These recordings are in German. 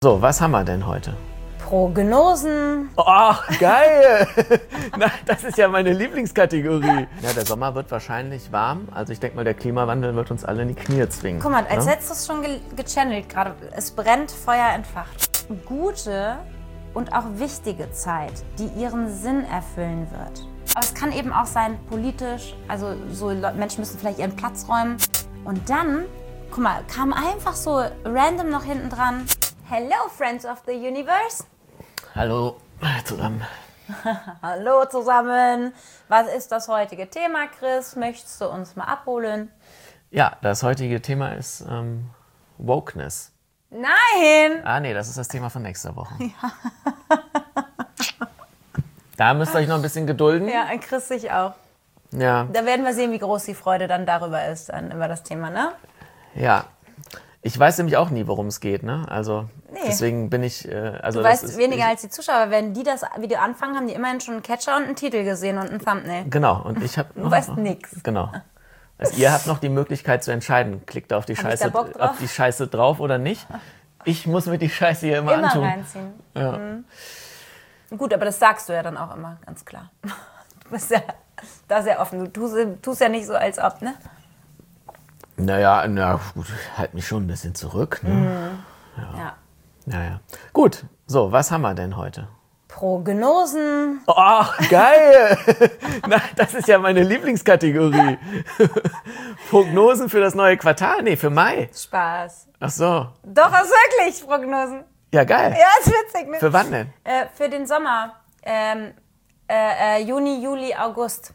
So, was haben wir denn heute? Prognosen. Oh, geil! Na, das ist ja meine Lieblingskategorie. Ja, der Sommer wird wahrscheinlich warm. Also ich denke mal, der Klimawandel wird uns alle in die Knie zwingen. Guck mal, als hättest du es schon gechannelt gerade. Es brennt, Feuer entfacht. Gute und auch wichtige Zeit, die ihren Sinn erfüllen wird. Aber es kann eben auch sein, politisch, also so Menschen müssen vielleicht ihren Platz räumen. Und dann, guck mal, kam einfach so random noch hinten dran. Hello, Friends of the Universe. Hallo zusammen. Hallo zusammen. Was ist das heutige Thema, Chris? Möchtest du uns mal abholen? Ja, das heutige Thema ist Wokeness. Nein! Ah nee, das ist das Thema von nächster Woche. Ja. Da müsst ihr euch noch ein bisschen gedulden. Ja, Chris sich auch. Ja. Da werden wir sehen, wie groß die Freude dann darüber ist, über das Thema, ne? Ja. Ich weiß nämlich auch nie, worum es geht, ne? Also deswegen bin ich... du weißt weniger als die Zuschauer. Wenn die das Video anfangen, haben die immerhin schon einen Catcher und einen Titel gesehen und ein Thumbnail. Genau, und ich habe... Du weißt nix. Genau. Also ihr habt noch die Möglichkeit zu entscheiden, klickt auf die Scheiße, auf die Scheiße drauf oder nicht. Ich muss mir die Scheiße hier immer antun. Reinziehen. Ja. Mhm. Gut, aber das sagst du ja dann auch immer, ganz klar. Du bist ja da sehr offen. Du tust ja nicht so, als ob, ne? Naja, na gut, halt mich schon ein bisschen zurück. Ne? Mhm. Ja. Naja. Gut, so, was haben wir denn heute? Prognosen. Oh, geil! Na, das ist ja meine Lieblingskategorie. Prognosen für das neue Quartal? Nee, für Mai. Spaß. Ach so. Doch, ist wirklich Prognosen. Ja, geil. Ja, ist witzig, ne? Für wann denn? Für den Sommer. Juni, Juli, August.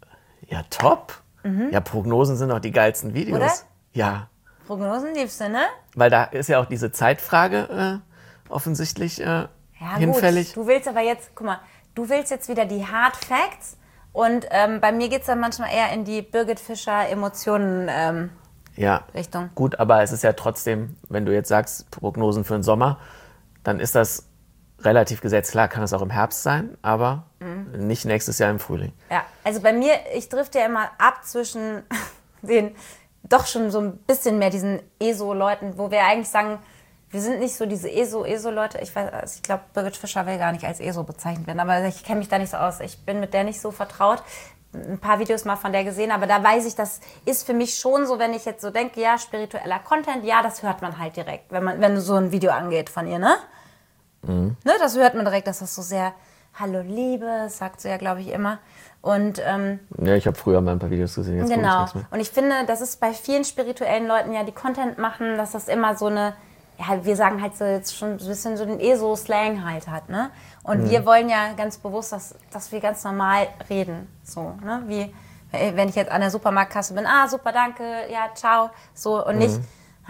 Ja, top. Ja, Prognosen sind doch die geilsten Videos. Oder? Ja. Prognosen liebst du, ne? Weil da ist ja auch diese Zeitfrage offensichtlich hinfällig. Gut. Du willst aber jetzt, guck mal, du willst jetzt wieder die Hard Facts und bei mir geht es dann manchmal eher in die Birgit Fischer Emotionen Richtung. Gut, aber es ist ja trotzdem, wenn du jetzt sagst, Prognosen für den Sommer, dann ist das relativ gesetzt. Klar kann es auch im Herbst sein, aber nicht nächstes Jahr im Frühling. Ja, also bei mir, ich drifte ja immer ab zwischen den doch schon so ein bisschen mehr diesen ESO-Leuten, wo wir eigentlich sagen, wir sind nicht so diese ESO-Leute. Ich glaube, Birgit Fischer will gar nicht als ESO bezeichnet werden, aber ich kenne mich da nicht so aus. Ich bin mit der nicht so vertraut. Ein paar Videos mal von der gesehen, aber da weiß ich, das ist für mich schon so, wenn ich jetzt so denke, ja, spiritueller Content, ja, das hört man halt direkt, wenn so ein Video angeht von ihr, ne? Mhm. Ne, das hört man direkt, dass das so sehr, hallo Liebe, sagt sie ja, glaube ich, immer. Und, ja, ich habe früher mal ein paar Videos gesehen. Jetzt genau. Und ich finde, das ist bei vielen spirituellen Leuten, ja, die Content machen, dass das immer so eine, ja, wir sagen halt so jetzt schon ein bisschen so den ESO-Slang halt hat, ne? Und wir wollen ja ganz bewusst, dass wir ganz normal reden, so, ne? Wie, wenn ich jetzt an der Supermarktkasse bin, super, danke, ja, ciao, so, und nicht,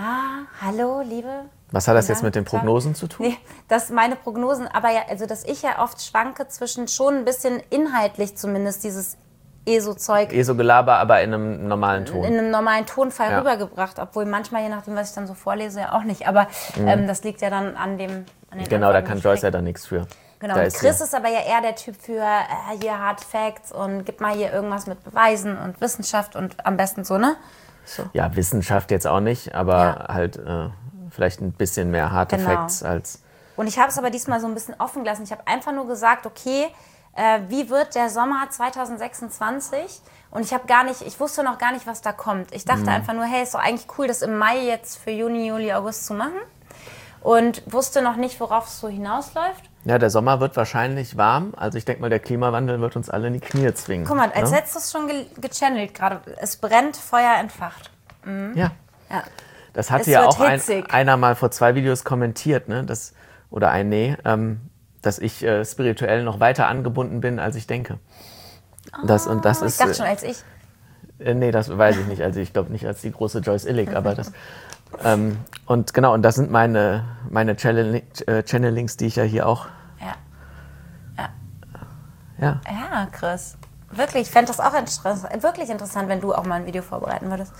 hallo, Liebe. Was hat das jetzt mit den Prognosen zu tun? Nee, dass meine Prognosen, aber ja, also dass ich ja oft schwanke zwischen schon ein bisschen inhaltlich zumindest dieses ESO-Zeug. ESO-Gelaber, aber in einem normalen Ton. In einem normalen Tonfall rübergebracht, obwohl manchmal, je nachdem, was ich dann so vorlese, ja auch nicht. Aber das liegt ja dann an den genau, da kann Joyce ja dann nichts für. Genau, und Chris ist aber ja eher der Typ für hier Hard Facts und gib mal hier irgendwas mit Beweisen und Wissenschaft und am besten so, ne? So. Ja, Wissenschaft jetzt auch nicht, aber halt vielleicht ein bisschen mehr Hard Facts als... Und ich habe es aber diesmal so ein bisschen offen gelassen. Ich habe einfach nur gesagt, okay, wie wird der Sommer 2026? Und ich wusste noch gar nicht, was da kommt. Ich dachte einfach nur, hey, ist doch eigentlich cool, das im Mai jetzt für Juni, Juli, August zu machen. Und wusste noch nicht, worauf es so hinausläuft. Ja, der Sommer wird wahrscheinlich warm. Also ich denke mal, der Klimawandel wird uns alle in die Knie zwingen. Guck mal, als hättest du es schon gechannelt gerade. Es brennt, Feuer entfacht. Mhm. Ja. Das hatte ja auch einer mal vor 2 Videos kommentiert, ne? Dass ich spirituell noch weiter angebunden bin, als ich denke. Ich dachte schon, als ich. Nee, das weiß ich nicht. Also ich glaube nicht als die große Joyce Illig, aber das... und genau, und das sind meine Channelings, die ich ja hier auch... Ja, Chris. Wirklich, ich fände das auch wirklich interessant, wenn du auch mal ein Video vorbereiten würdest.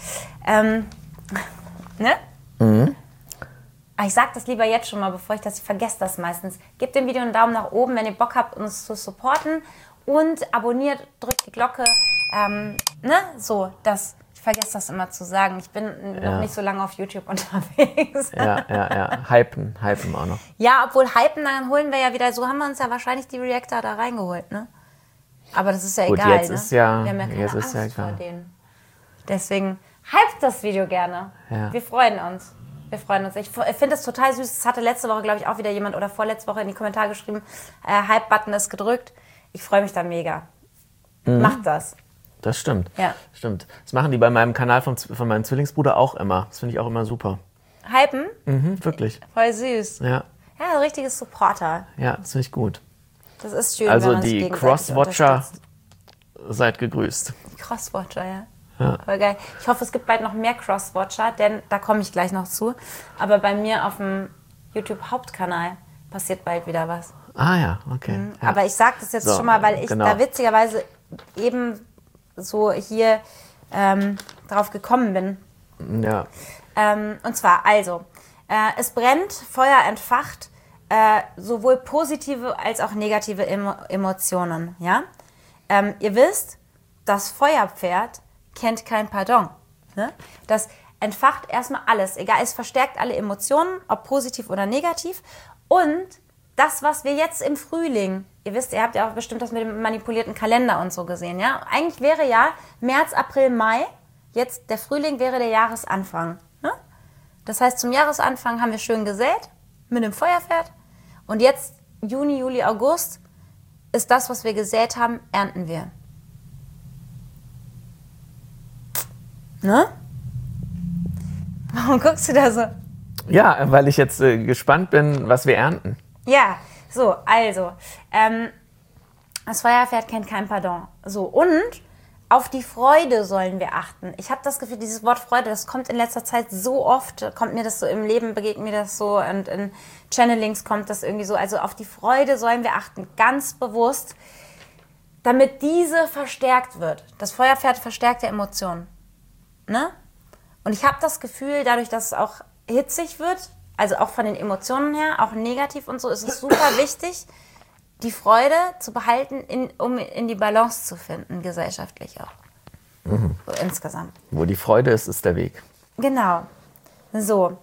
Ne? Mhm. Ich sag das lieber jetzt schon mal, bevor ich vergesse das meistens. Gebt dem Video einen Daumen nach oben, wenn ihr Bock habt, uns zu supporten. Und abonniert, drückt die Glocke. So, ich vergesse das immer zu sagen. Ich bin noch nicht so lange auf YouTube unterwegs. Ja. Hypen auch noch. Ja, obwohl Hypen, dann holen wir ja wieder, so haben wir uns ja wahrscheinlich die Reactor da reingeholt, ne? Aber das ist ja Gut, egal, jetzt ne? ist ja, wir haben ja keine jetzt Angst ist ja vor egal. denen. Deswegen hypt das Video gerne. Ja. Wir freuen uns. Ich finde es total süß. Das hatte letzte Woche, glaube ich, auch wieder jemand oder vorletzte Woche in die Kommentare geschrieben, Hype-Button ist gedrückt. Ich freue mich da mega. Macht das. Das stimmt. Ja. Stimmt. Das machen die bei meinem Kanal von meinem Zwillingsbruder auch immer. Das finde ich auch immer super. Hypen? Wirklich. Voll süß. Ja, Ja, ein richtiges Supporter. das finde ich gut. Das ist schön, Also wenn man sich die gegenseitig Crosswatcher unterstützt. seid gegrüßt. Die Crosswatcher, ja. Ja. Voll geil. Ich hoffe, es gibt bald noch mehr Crosswatcher, denn da komme ich gleich noch zu. Aber bei mir auf dem YouTube-Hauptkanal passiert bald wieder was. Ah ja, okay. Ja. Aber ich sage das jetzt So, schon mal, weil ich genau. da witzigerweise eben so hier drauf gekommen bin. Ja. Und zwar, also, es brennt, Feuer entfacht, sowohl positive als auch negative Emotionen. Ja? Ihr wisst, das Feuerpferd kennt kein Pardon. Ne? Das entfacht erstmal alles, egal, es verstärkt alle Emotionen, ob positiv oder negativ. Und das, was wir jetzt im Frühling, ihr wisst, ihr habt ja auch bestimmt das mit dem manipulierten Kalender und so gesehen, ja? Eigentlich wäre ja März, April, Mai, jetzt der Frühling wäre der Jahresanfang. Ne? Das heißt, zum Jahresanfang haben wir schön gesät mit dem Feuerpferd und jetzt Juni, Juli, August ist das, was wir gesät haben, ernten wir. Ne? Warum guckst du da so? Ja, weil ich jetzt gespannt bin, was wir ernten. Ja, so, also, das Feuerpferd kennt kein Pardon. So, und auf die Freude sollen wir achten. Ich habe das Gefühl, dieses Wort Freude, das kommt in letzter Zeit so oft, kommt mir das so im Leben, begegnet mir das so und in Channelings kommt das irgendwie so. Also auf die Freude sollen wir achten, ganz bewusst, damit diese verstärkt wird. Das Feuerpferd verstärkt ja Emotionen. Ne? Und ich habe das Gefühl, dadurch, dass es auch hitzig wird, also auch von den Emotionen her, auch negativ und so, ist es super wichtig, die Freude zu behalten, um in die Balance zu finden, gesellschaftlich auch. So insgesamt. Wo die Freude ist, ist der Weg. Genau. So.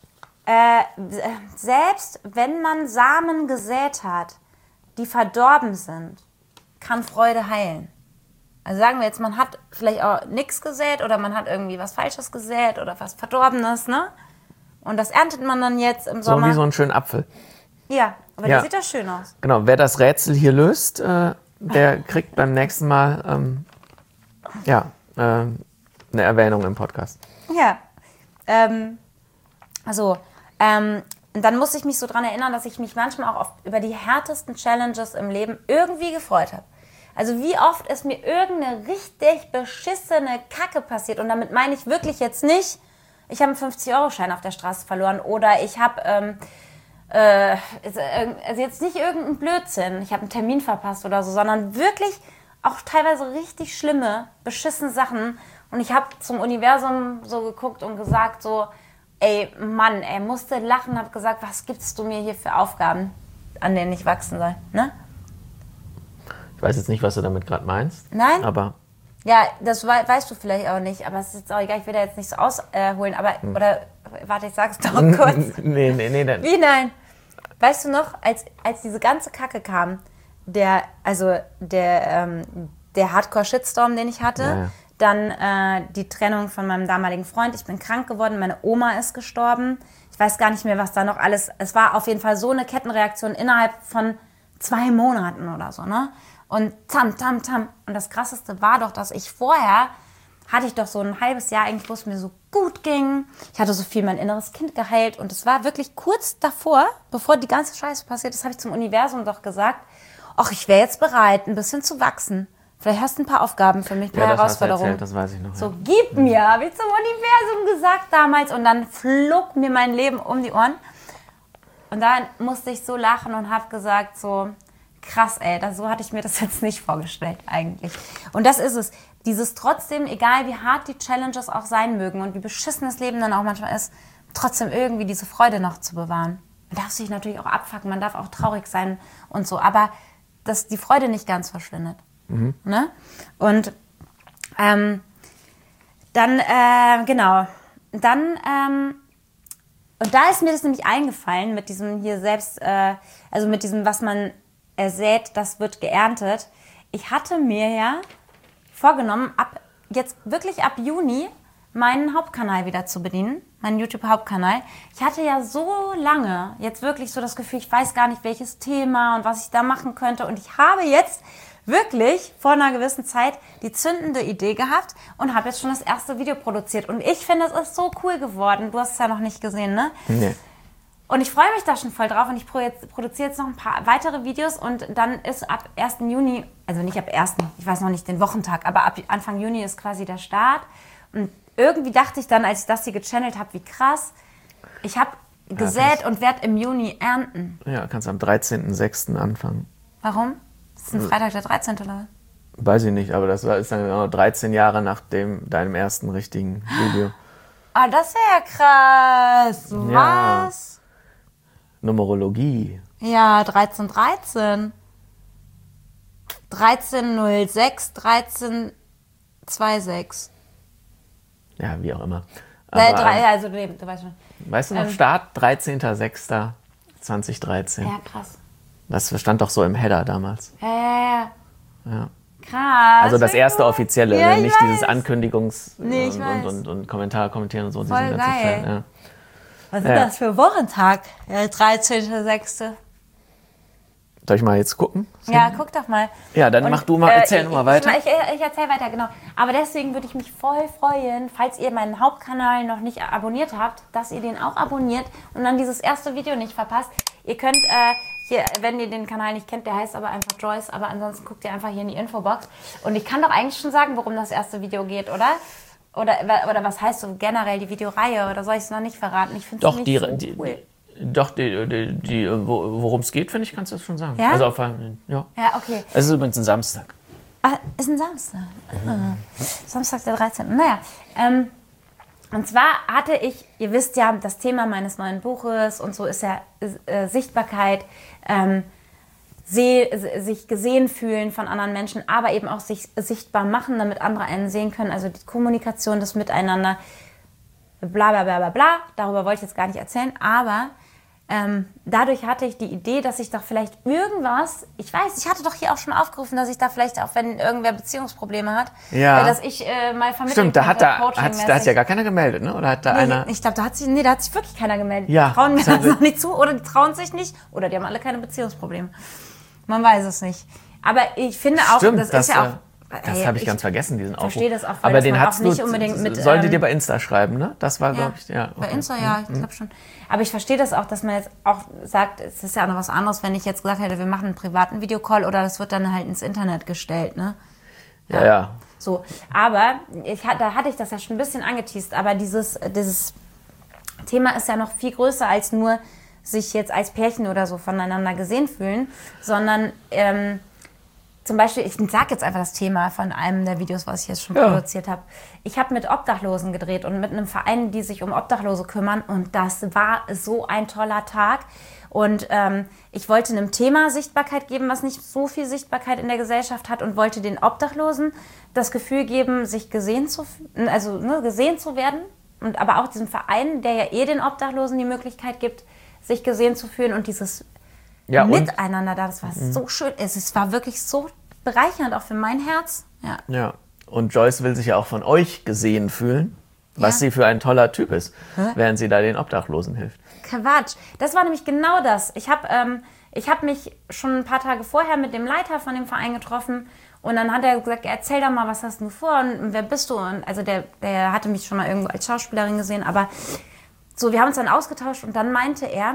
Selbst wenn man Samen gesät hat, die verdorben sind, kann Freude heilen. Also sagen wir jetzt, man hat vielleicht auch nichts gesät oder man hat irgendwie was Falsches gesät oder was Verdorbenes, ne? Und das erntet man dann jetzt im Sommer. So wie so einen schönen Apfel. Ja, aber Ja. der sieht doch schön aus. Genau, wer das Rätsel hier löst, der kriegt beim nächsten Mal eine Erwähnung im Podcast. Ja. Und dann muss ich mich so dran erinnern, dass ich mich manchmal auch oft über die härtesten Challenges im Leben irgendwie gefreut habe. Also wie oft ist mir irgendeine richtig beschissene Kacke passiert. Und damit meine ich wirklich jetzt nicht, ich habe einen 50-Euro-Schein auf der Straße verloren oder ich habe also jetzt nicht irgendein Blödsinn, ich habe einen Termin verpasst oder so, sondern wirklich auch teilweise richtig schlimme, beschissene Sachen. Und ich habe zum Universum so geguckt und gesagt so, ey Mann, musste lachen, habe gesagt, was gibst du mir hier für Aufgaben, an denen ich wachsen soll, ne? Ich weiß jetzt nicht, was du damit gerade meinst. Nein? Aber Ja, das weißt du vielleicht auch nicht, aber es ist jetzt auch egal, ich will da jetzt nicht so ausholen, aber, oder, warte, ich sag's doch kurz. nee. Wie, nein? Weißt du noch, als diese ganze Kacke kam, der Hardcore-Shitstorm, den ich hatte, Ja. dann die Trennung von meinem damaligen Freund, ich bin krank geworden, meine Oma ist gestorben, ich weiß gar nicht mehr, was da noch alles, es war auf jeden Fall so eine Kettenreaktion innerhalb von 2 Monaten oder so, ne? Und tam. Und das Krasseste war doch, dass ich vorher, hatte ich doch so ein halbes Jahr eigentlich, wo es mir so gut ging. Ich hatte so viel mein inneres Kind geheilt. Und es war wirklich kurz davor, bevor die ganze Scheiße passiert ist, habe ich zum Universum doch gesagt, ach, ich wäre jetzt bereit, ein bisschen zu wachsen. Vielleicht hast du ein paar Aufgaben für mich, ein paar das hast du Herausforderungen. erzählt, das weiß ich noch. So, gib mir, habe ich zum Universum gesagt damals. Und dann flog mir mein Leben um die Ohren. Und dann musste ich so lachen und habe gesagt so, krass, ey, so hatte ich mir das jetzt nicht vorgestellt eigentlich. Und das ist es. Dieses trotzdem, egal wie hart die Challenges auch sein mögen und wie beschissen das Leben dann auch manchmal ist, trotzdem irgendwie diese Freude noch zu bewahren. Man darf sich natürlich auch abfucken, man darf auch traurig sein und so, aber dass die Freude nicht ganz verschwindet. Ne? Und Dann, genau. Dann, und da ist mir das nämlich eingefallen, mit diesem hier selbst, also mit diesem, was man ersät, das wird geerntet. Ich hatte mir ja vorgenommen, wirklich ab Juni meinen Hauptkanal wieder zu bedienen, meinen YouTube-Hauptkanal. Ich hatte ja so lange jetzt wirklich so das Gefühl, ich weiß gar nicht, welches Thema und was ich da machen könnte. Und ich habe jetzt wirklich vor einer gewissen Zeit die zündende Idee gehabt und habe jetzt schon das erste Video produziert. Und ich finde, es ist so cool geworden. Du hast es ja noch nicht gesehen, ne? Nee. Und ich freue mich da schon voll drauf und ich produziere jetzt noch ein paar weitere Videos und dann ist ab 1. Juni, also nicht ab 1., ich weiß noch nicht den Wochentag, aber ab Anfang Juni ist quasi der Start. Und irgendwie dachte ich dann, als ich das hier gechannelt habe, wie krass, ich habe gesät und werde im Juni ernten. Ja, kannst am 13.06. anfangen. Warum? Das ist ein Freitag der 13. oder was? Weiß ich nicht, aber das ist dann genau 13 Jahre nach deinem ersten richtigen Video. Ah, das ist ja krass. Ja. Was? Numerologie. Ja, 1313. 1306, 1326. Ja, wie auch immer. Also, nee, du weißt schon. Weißt du noch, Start 13.06.2013. Ja, krass. Das stand doch so im Header damals. Ja. Ja. Krass. Also das erste offizielle, Ja, ne? ich Nicht weiß. dieses Ankündigungs- Nee, ich weiß. und Kommentare kommentieren und so. Voll diesen ganzen geil. Scheiß, ja. Was ist Ja. das für ein Wochentag? Ja, 13.06. Soll ich mal jetzt gucken? Ja, guck doch mal. Ja, dann Und, mach du mal, erzähl mal weiter. Ich erzähl weiter, genau. Aber deswegen würde ich mich voll freuen, falls ihr meinen Hauptkanal noch nicht abonniert habt, dass ihr den auch abonniert und dann dieses erste Video nicht verpasst. Ihr könnt hier, wenn ihr den Kanal nicht kennt, der heißt aber einfach Joyce, aber ansonsten guckt ihr einfach hier in die Infobox. Und ich kann doch eigentlich schon sagen, worum das erste Video geht, oder? Oder was heißt so generell die Videoreihe? Oder soll ich es noch nicht verraten? Ich finde es Doch, nicht so cool. Worum es geht, finde ich, kannst du das schon sagen. Ja? Also ja. Ja, okay. Es ist übrigens ein Samstag. Ah, ist ein Samstag. Samstag der 13. Naja, und zwar hatte ich, ihr wisst ja, das Thema meines neuen Buches und so ist ja Sichtbarkeit, sich gesehen fühlen von anderen Menschen, aber eben auch sich sichtbar machen, damit andere einen sehen können. Also die Kommunikation, das Miteinander, bla bla bla bla bla. Darüber wollte ich jetzt gar nicht erzählen, aber dadurch hatte ich die Idee, dass ich doch vielleicht irgendwas, ich weiß, ich hatte doch hier auch schon aufgerufen, dass ich da vielleicht auch, wenn irgendwer Beziehungsprobleme hat, Ja. dass ich mal vermitteln Stimmt, da hat coachingmäßig. ja gar keiner gemeldet, ne? Oder hat da einer... Ich glaube, da hat sich wirklich keiner gemeldet. Ja, Die trauen mir das haben das noch nicht zu oder die trauen sich nicht oder die haben alle keine Beziehungsprobleme. Man weiß es nicht. Aber ich finde auch, Stimmt, das ist ja auch... das habe ich ganz vergessen, diesen Aufruf. verstehe das auch, weil aber das den man hast auch du, nicht unbedingt mit, sollte dir bei Insta schreiben, ne? Das war, Ja, glaube ich, ja. Okay. Bei Insta, ja, ich glaube schon. Aber ich verstehe das auch, dass man jetzt auch sagt, es ist ja auch noch was anderes, wenn ich jetzt gesagt hätte, wir machen einen privaten Videocall oder das wird dann halt ins Internet gestellt, ne? Ja. So, aber da hatte ich das ja schon ein bisschen angeteast, aber dieses Thema ist ja noch viel größer als nur sich jetzt als Pärchen oder so voneinander gesehen fühlen, sondern zum Beispiel, ich sage jetzt einfach das Thema von einem der Videos, was ich jetzt schon produziert habe. Ich habe mit Obdachlosen gedreht und mit einem Verein, die sich um Obdachlose kümmern und das war so ein toller Tag. Und ich wollte einem Thema Sichtbarkeit geben, was nicht so viel Sichtbarkeit in der Gesellschaft hat und wollte den Obdachlosen das Gefühl geben, sich gesehen zu werden. Und aber auch diesem Verein, der ja den Obdachlosen die Möglichkeit gibt, sich gesehen zu fühlen und dieses Miteinander da, das war so schön. Es war wirklich so bereichernd, auch für mein Herz. Ja. Und Joyce will sich ja auch von euch gesehen fühlen, was sie für ein toller Typ ist, während sie da den Obdachlosen hilft. Quatsch. Das war nämlich genau das. Ich hab mich schon ein paar Tage vorher mit dem Leiter von dem Verein getroffen und dann hat er gesagt, erzähl doch mal, was hast du vor und wer bist du? Und also der hatte mich schon mal irgendwo als Schauspielerin gesehen, aber so, wir haben uns dann ausgetauscht und dann meinte er,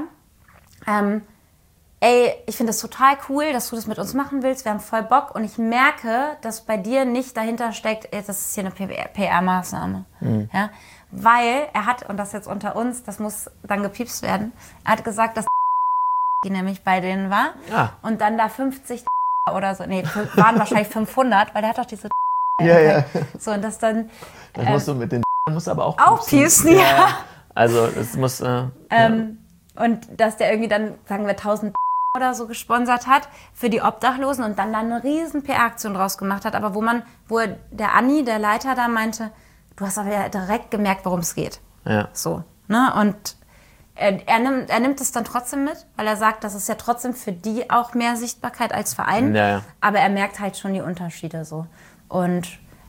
ich finde das total cool, dass du das mit uns machen willst, wir haben voll Bock und ich merke, dass bei dir nicht dahinter steckt, das ist hier eine PR-Maßnahme. Ja? Weil er hat, und das jetzt unter uns, das muss dann gepiepst werden, er hat gesagt, dass die nämlich bei denen war und dann da 50 oder so, waren wahrscheinlich 500, weil der hat doch diese So, und das dann... Das musst du mit den musst du aber auch piepsen, ja. Also es muss... Und dass der irgendwie dann, sagen wir, 1000 oder so gesponsert hat für die Obdachlosen und dann eine riesen PR-Aktion draus gemacht hat, aber wo der Anni, der Leiter da meinte, du hast aber ja direkt gemerkt, worum es geht. Ja. So, ne? Und er nimmt es dann trotzdem mit, weil er sagt, das ist ja trotzdem für die auch mehr Sichtbarkeit als Verein. Ja. Aber er merkt halt schon die Unterschiede so. Und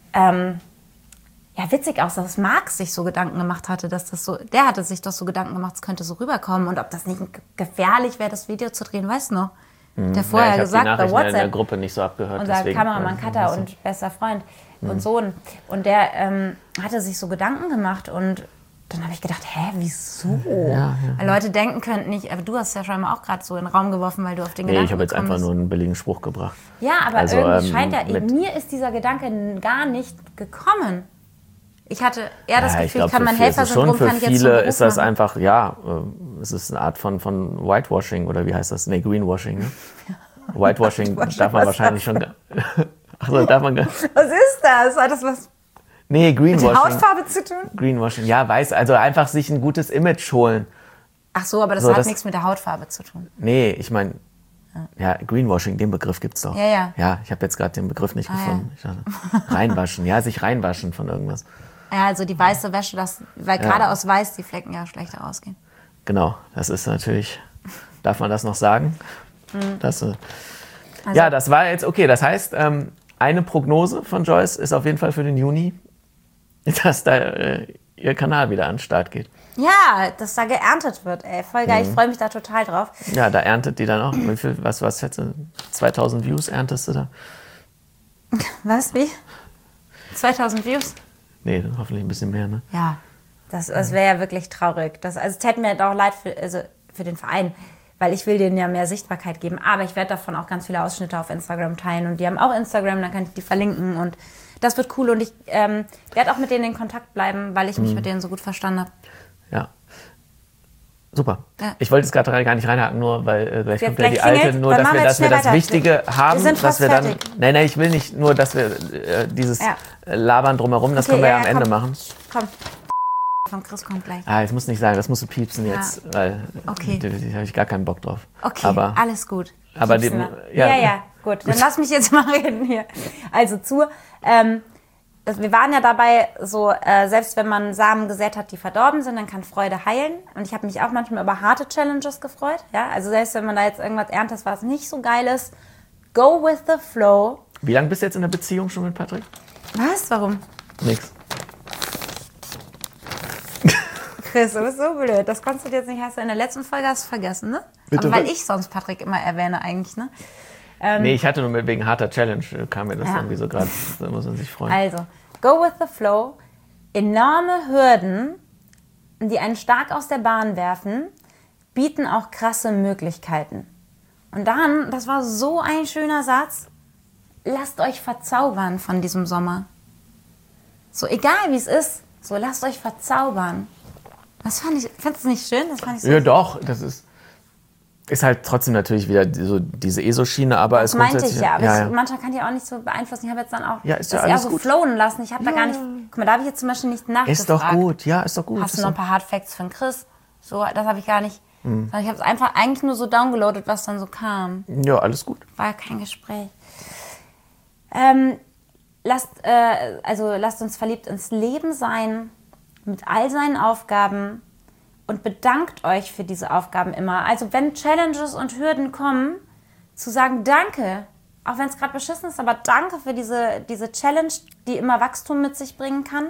witzig auch, dass Marc sich so Gedanken gemacht hatte, dass das so, der hatte sich doch so Gedanken gemacht, es könnte so rüberkommen und ob das nicht gefährlich wäre, das Video zu drehen, weißt du noch? Der vorher gesagt bei WhatsApp. In der Gruppe nicht so abgehört. Unser Kameramann Cutter und bester Freund und Sohn. Und der hatte sich so Gedanken gemacht und dann habe ich gedacht, wieso? Ja. Weil Leute denken könnten nicht, aber du hast ja scheinbar auch gerade so in den Raum geworfen, weil du auf den Gedanken ich habe jetzt gekommen einfach bist. nur einen billigen Spruch gebracht. Ja, aber Also, irgendwie scheint mir ist dieser Gedanke gar nicht gekommen. Ich hatte eher das Gefühl, ich kann mein Helfersyndrom kann ich jetzt Für viele zum ist das machen. einfach, es ist eine Art von Whitewashing oder wie heißt das? Nee, Greenwashing. Ne? Whitewashing darf man wahrscheinlich schon. Achso, darf man. Was ist das? Hat das was Nee, Greenwashing. mit Hautfarbe zu tun? Greenwashing, ja, also einfach sich ein gutes Image holen. Ach so, aber das hat nichts mit der Hautfarbe zu tun. Nee, ich meine, Greenwashing, den Begriff gibt's doch. Ja. Ja, ich habe jetzt gerade den Begriff nicht gefunden. Ich dachte, reinwaschen, sich reinwaschen von irgendwas. Ja, also die weiße Wäsche, weil gerade aus Weiß die Flecken ja schlechter ausgehen. Genau, das ist natürlich, darf man das noch sagen? Ja, das war jetzt, okay, das heißt, eine Prognose von Joyce ist auf jeden Fall für den Juni, dass da ihr Kanal wieder an den Start geht. Ja, dass da geerntet wird, ey. Voll geil, ich freue mich da total drauf. Ja, da erntet die dann auch. Wie viel, was schätzt du? 2000 Views erntest du da? Was, wie? 2000 Views? Nee, hoffentlich ein bisschen mehr, ne? Ja, das wäre ja wirklich traurig. Es täte mir auch leid für den Verein, weil ich will denen ja mehr Sichtbarkeit geben. Aber ich werde davon auch ganz viele Ausschnitte auf Instagram teilen. Und die haben auch Instagram, dann kann ich die verlinken. Und das wird cool. Und ich werde auch mit denen in Kontakt bleiben, weil ich mich mit denen so gut verstanden habe. Ja. Super. Ja. Ich wollte es gerade gar nicht reinhaken, nur weil gleich kommt ja die klingelt, alte, nur dann dass machen wir, jetzt dass wir schnell das weiter. Wichtige haben, sind dass fast wir dann. fertig. Nein, ich will nicht nur, dass wir dieses Labern drumherum, das können wir ja am Ende machen. Komm. Von Chris kommt gleich. Ich muss nicht sagen, das musst du piepsen jetzt, weil Okay. da habe ich gar keinen Bock drauf. Okay, Aber, alles gut. aber Piepsen die, wir. Ja, gut. Dann lass mich jetzt mal reden hier. Also wir waren ja dabei, so selbst wenn man Samen gesät hat, die verdorben sind, dann kann Freude heilen. Und ich habe mich auch manchmal über harte Challenges gefreut. Ja? Also selbst wenn man da jetzt irgendwas erntet, was nicht so geil ist, go with the flow. Wie lange bist du jetzt in der Beziehung schon mit Patrick? Was? Warum? Nix. Chris, du bist so blöd. Das konntest du jetzt nicht, hast du in der letzten Folge hast du vergessen, ne? Bitte, aber weil was? ich sonst Patrick immer erwähne eigentlich, ne? Nee, ich hatte nur wegen harter Challenge, kam mir das irgendwie so gerade, da muss man sich freuen. Also, go with the flow. Enorme Hürden, die einen stark aus der Bahn werfen, bieten auch krasse Möglichkeiten. Und dann, das war so ein schöner Satz, lasst euch verzaubern von diesem Sommer. So, egal wie es ist, so lasst euch verzaubern. Das findest du es nicht schön? Das fand ich so Ja, doch, das ist halt trotzdem natürlich wieder so diese ESO-Schiene, aber es meinte ich ja, aber ja. manchmal kann die auch nicht so beeinflussen. Ich habe jetzt dann auch Ja, ist ja das eher alles so gut. flowen lassen. Ich habe da gar nicht, guck mal, da habe ich jetzt zum Beispiel nicht nachgefragt. Ist doch gut, ja, ist doch gut. Hast du noch ein paar Hard Facts von Chris? So, das habe ich gar nicht. Sondern ich habe es einfach eigentlich nur so downgeloadet, was dann so kam. Ja, alles gut. War ja kein Gespräch. Lasst uns verliebt ins Leben sein, mit all seinen Aufgaben und bedankt euch für diese Aufgaben immer. Also wenn Challenges und Hürden kommen, zu sagen Danke, auch wenn es gerade beschissen ist, aber danke für diese Challenge, die immer Wachstum mit sich bringen kann.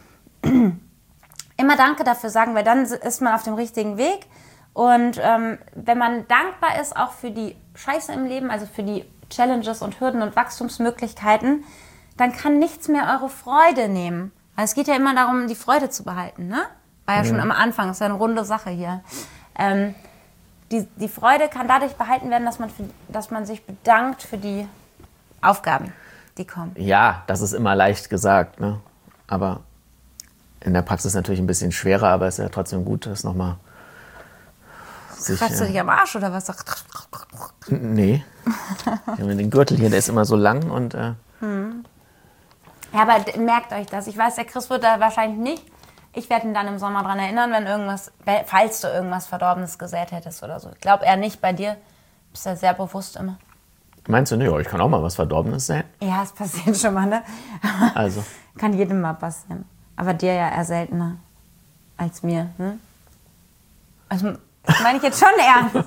Immer Danke dafür sagen, weil dann ist man auf dem richtigen Weg. Und wenn man dankbar ist, auch für die Scheiße im Leben, also für die Challenges und Hürden und Wachstumsmöglichkeiten, dann kann nichts mehr eure Freude nehmen. Weil es geht ja immer darum, die Freude zu behalten, ne? War ja schon am Anfang, das ist ja eine runde Sache hier. Die Freude kann dadurch behalten werden, dass man sich bedankt für die Aufgaben, die kommen. Ja, das ist immer leicht gesagt, ne? Aber in der Praxis natürlich ein bisschen schwerer, aber es ist ja trotzdem gut, das nochmal sich... Kratzt du dich am Arsch oder was? Nee. Ich habe den Gürtel hier, der ist immer so lang und... Ja, aber merkt euch das. Ich weiß, der Chris wird da wahrscheinlich nicht. Ich werde ihn dann im Sommer daran erinnern, falls du irgendwas Verdorbenes gesät hättest oder so. Ich glaube eher nicht. Bei dir bist du ja sehr bewusst immer. Meinst du, ne? Ja, ich kann auch mal was Verdorbenes säen. Ja, es passiert schon mal, ne? Also. Kann jedem mal passieren. Aber dir ja eher seltener als mir. Hm? Also, das meine ich jetzt schon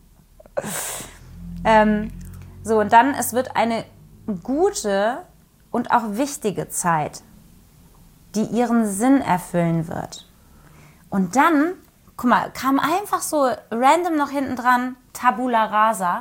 ernst. So, und dann, es wird eine gute und auch wichtige Zeit, die ihren Sinn erfüllen wird. Und dann, guck mal, kam einfach so random noch hinten dran Tabula Rasa.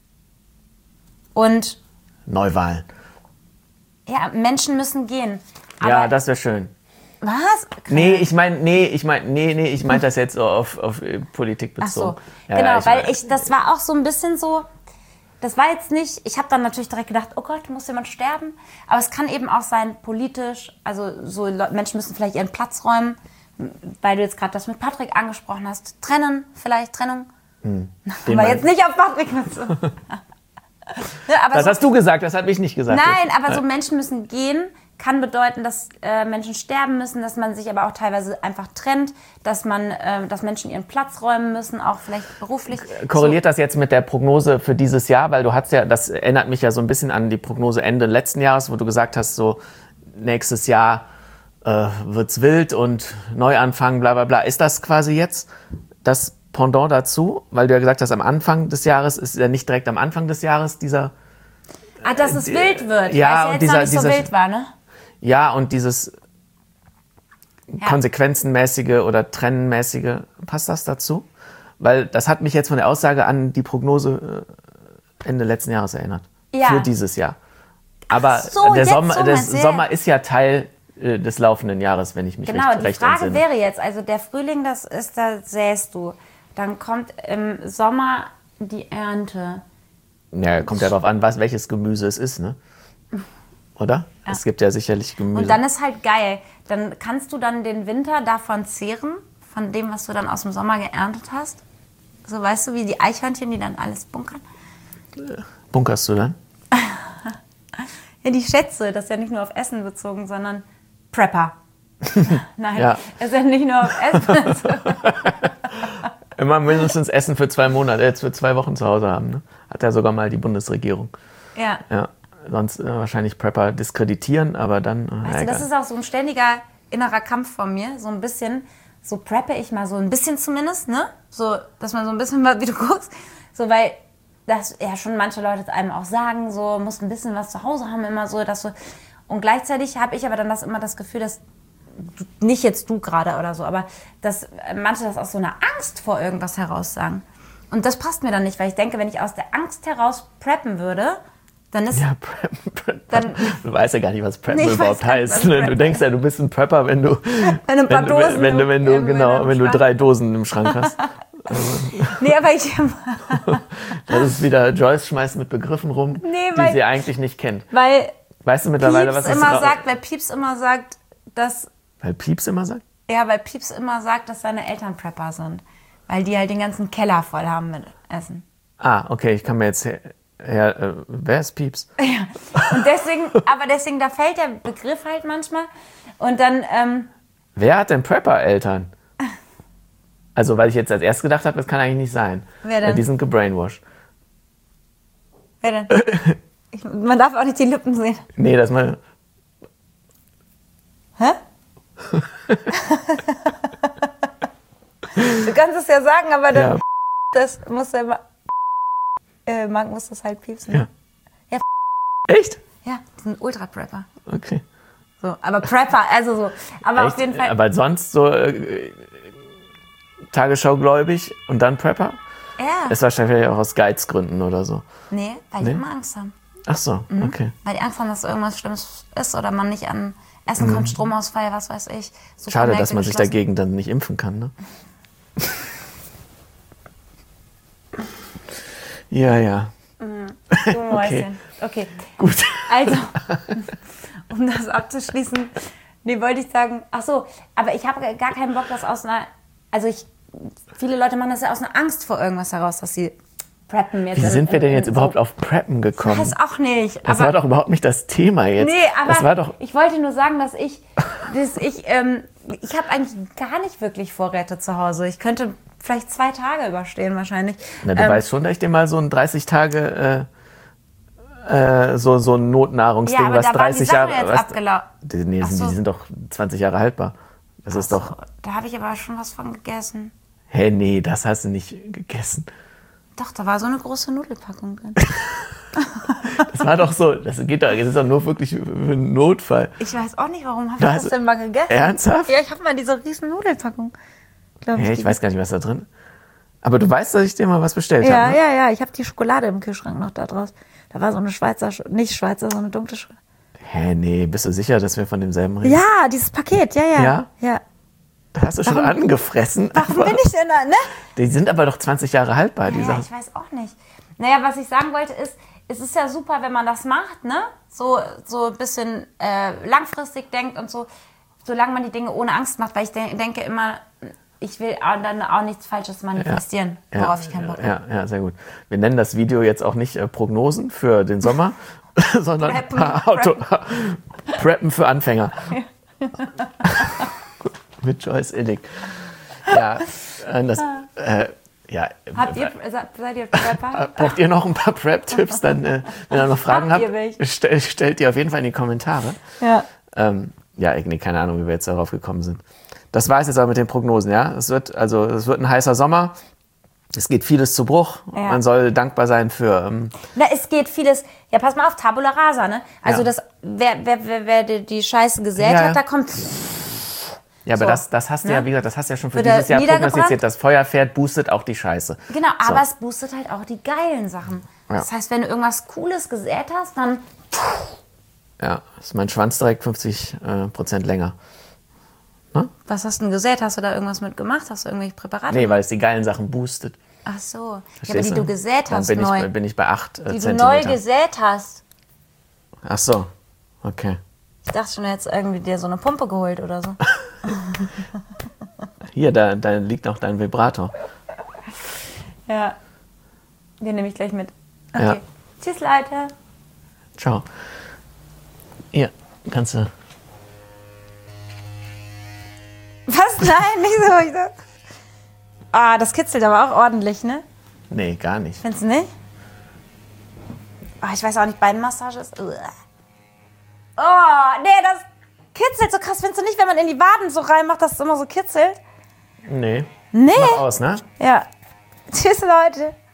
Und Neuwahlen. ja, Menschen müssen gehen. Ja, Aber das wäre schön. was? Nee, ich meine das jetzt so auf Politik Ach so, bezogen. Ja, genau, ja, das war auch so ein bisschen so, das war jetzt nicht, ich habe dann natürlich direkt gedacht, oh Gott, muss jemand sterben? Aber es kann eben auch sein, politisch, also so Menschen müssen vielleicht ihren Platz räumen, weil du jetzt gerade das mit Patrick angesprochen hast. Trennung. Aber jetzt nicht auf Patrick bezogen. Ja, aber das hast du gesagt, das habe ich nicht gesagt. Nein, aber so Menschen müssen gehen, kann bedeuten, dass Menschen sterben müssen, dass man sich aber auch teilweise einfach trennt, dass Menschen ihren Platz räumen müssen, auch vielleicht beruflich. Korreliert das jetzt mit der Prognose für dieses Jahr? Weil du hast ja, das erinnert mich ja so ein bisschen an die Prognose Ende letzten Jahres, wo du gesagt hast, so nächstes Jahr wird's wild und Neuanfang, bla bla bla. Ist das quasi jetzt das Pendant dazu? Weil du ja gesagt hast, am Anfang des Jahres ist ja nicht direkt am Anfang des Jahres dieser... dass es wild wird, ja, weil es ja jetzt noch nicht so wild war, ne? Ja, und dieses konsequenzenmäßige oder trennenmäßige, passt das dazu? Weil das hat mich jetzt von der Aussage an die Prognose Ende letzten Jahres erinnert. Ja. Für dieses Jahr. Aber so, der Sommer ist ja Teil des laufenden Jahres, wenn ich mich recht entsinne. Genau, die Frage wäre jetzt, also der Frühling, da säst du. Dann kommt im Sommer die Ernte. Ja, kommt ja darauf an, welches Gemüse es ist, ne? Oder? Ja. Es gibt ja sicherlich Gemüse. Und dann ist halt geil. Dann kannst du dann den Winter davon zehren, von dem, was du dann aus dem Sommer geerntet hast. So, weißt du, wie die Eichhörnchen, die dann alles bunkern. Bunkerst du dann? Ja, die Schätze, das ist ja nicht nur auf Essen bezogen, sondern Prepper. Nein, ja. Das ist ja nicht nur auf Essen. Immer mindestens Essen für 2 Monate, jetzt für 2 Wochen zu Hause haben. Ne? Hat ja sogar mal die Bundesregierung. Ja. Sonst wahrscheinlich Prepper diskreditieren, aber dann... Weißt du, das ist auch so ein ständiger innerer Kampf von mir. So ein bisschen, so preppe ich mal so ein bisschen zumindest, ne? So, dass man so ein bisschen, wie du guckst. So, weil das ja schon manche Leute einem auch sagen, so, musst ein bisschen was zu Hause haben, immer so, dass so... Und gleichzeitig habe ich aber dann immer das Gefühl, dass... Nicht jetzt du gerade oder so, aber dass manche das aus so einer Angst vor irgendwas heraus sagen. Und das passt mir dann nicht, weil ich denke, wenn ich aus der Angst heraus preppen würde, dann ist... Ja, preppen. Du weißt ja gar nicht, was preppen überhaupt heißt. Du denkst ja, du bist ein Prepper, wenn du 3 Dosen im Schrank hast. Nee, aber das ist wieder, Joyce schmeißt mit Begriffen rum, die sie eigentlich nicht kennt. Weil weißt du mittlerweile, was Pieps immer sagt, dass... Weil Pieps immer sagt? Ja, weil Pieps immer sagt, dass seine Eltern Prepper sind. Weil die halt den ganzen Keller voll haben mit Essen. Ah, okay, ich kann mir jetzt... wer ist Pieps? Ja, und deswegen, da fällt der Begriff halt manchmal. Und dann... Wer hat denn Prepper-Eltern? Also, weil ich jetzt als erstes gedacht habe, das kann eigentlich nicht sein. Wer denn? Weil die sind gebrainwashed. Wer denn? Man darf auch nicht die Lippen sehen. Nee, das mal... Hä? Du kannst es ja sagen, aber dann das muss ja immer... Marc muss das halt piepsen. Ja. Ja. Echt? Ja, die sind Ultra-Prepper. Okay. So, aber Prepper, also so. Aber echt? Auf jeden Fall... Aber sonst so Tagesschau-gläubig und dann Prepper? Ja. Ist wahrscheinlich auch aus Geizgründen oder so. Nee, weil die immer Angst haben. Ach so, okay. Weil die Angst haben, dass irgendwas Schlimmes ist oder man nicht an Essen kommt, Stromausfall, was weiß ich. Schade, dass man sich dagegen dann nicht impfen kann, ne? Ja. Okay. Gut. Also, um das abzuschließen, wollte ich sagen, ach so, aber ich habe gar keinen Bock, das aus einer, viele Leute machen das ja aus einer Angst vor irgendwas heraus, dass sie preppen jetzt. Wie sind wir denn jetzt überhaupt auf Preppen gekommen? Ich weiß auch nicht. Das war doch überhaupt nicht das Thema jetzt. Nee, aber das war doch ich wollte nur sagen, dass ich habe eigentlich gar nicht wirklich Vorräte zu Hause. Ich könnte vielleicht 2 Tage überstehen wahrscheinlich. Na, du weißt schon, dass ich dir mal so ein 30 Tage so ein Notnahrungsding, Ja, aber was da waren die 30 Sachen Jahre... jetzt was- abgelaufen. Die Ach so. sind doch 20 Jahre haltbar. Das ist doch... Da habe ich aber schon was von gegessen. Hey, nee, das hast du nicht gegessen. Doch, da war so eine große Nudelpackung drin. Das war doch so, das ist doch nur wirklich für einen Notfall. Ich weiß auch nicht, warum habe Da ich hast das du- denn mal gegessen? Ernsthaft? Ja, ich habe mal diese riesen Nudelpackung. Glaub Hey, die- ich weiß gar nicht, was da drin. Aber du weißt, dass ich dir mal was bestellt Ja, habe. Ne? ja. Ich habe die Schokolade im Kühlschrank noch da draus. Da war so eine nicht Schweizer, so eine dunkle Schokolade. Hä, nee, bist du sicher, dass wir von demselben reden? Ja, dieses Paket, ja. Ja? Das hast du schon angefressen. Warum bin ich denn da, ne? Die sind aber doch 20 Jahre haltbar, die Ja, Sachen. ich weiß auch nicht. Naja, was ich sagen wollte ist, es ist ja super, wenn man das macht, ne? So ein bisschen langfristig denkt und so, solange man die Dinge ohne Angst macht, weil ich denke immer, ich will dann auch nichts Falsches manifestieren, worauf ich keinen Bock habe. Ja, sehr gut. Wir nennen das Video jetzt auch nicht Prognosen für den Sommer, sondern Preppen für Anfänger. Mit Joyce Illig. Ja, Seid ihr Prepper? braucht ihr noch ein paar Prep-Tipps? Dann, wenn ihr noch Fragen Habt habt, ihr welche? stellt die auf jeden Fall in die Kommentare. Ja. Nee, keine Ahnung, wie wir jetzt darauf gekommen sind. Das war es jetzt aber mit den Prognosen, ja. Es wird ein heißer Sommer. Es geht vieles zu Bruch. Ja. Man soll dankbar sein für. Na, es geht vieles. Ja, pass mal auf, Tabula Rasa, ne? Also Ja. wer die Scheiße gesät Ja, hat, ja. da kommt. Ja, aber So. das hast du ja, wie gesagt, das hast du ja schon für Wird dieses Jahr niedergebrannt? prognostiziert. Das Feuerpferd boostet auch die Scheiße. Genau, So. aber es boostet halt auch die geilen Sachen. Ja. Das heißt, wenn du irgendwas Cooles gesät hast, dann. Ja, ist mein Schwanz direkt 50% länger. Was hast du denn gesät? Hast du da irgendwas mit gemacht? Hast du irgendwelche Präparate? Nee, weil es die geilen Sachen boostet. Ach so. Ja, aber Verstehst die du gesät Dann hast bin neu. bin ich bei 8 Die du Zentimeter. neu gesät hast. Ach so, okay. Ich dachte schon, jetzt irgendwie dir so eine Pumpe geholt oder so. Hier, da liegt noch dein Vibrator. Ja. Den nehme ich gleich mit. Okay. Ja. Tschüss, Leute. Ciao. Hier, kannst du... Was? Nein, nicht so. Das kitzelt aber auch ordentlich, ne? Nee, gar nicht. Findest du nicht? Ich weiß auch nicht, Beinmassage ist... Uah. Oh, nee, das kitzelt so krass. Findest du nicht, wenn man in die Waden so reinmacht, dass es immer so kitzelt? Nee. Nee. Mach aus, ne? Ja. Tschüss, Leute.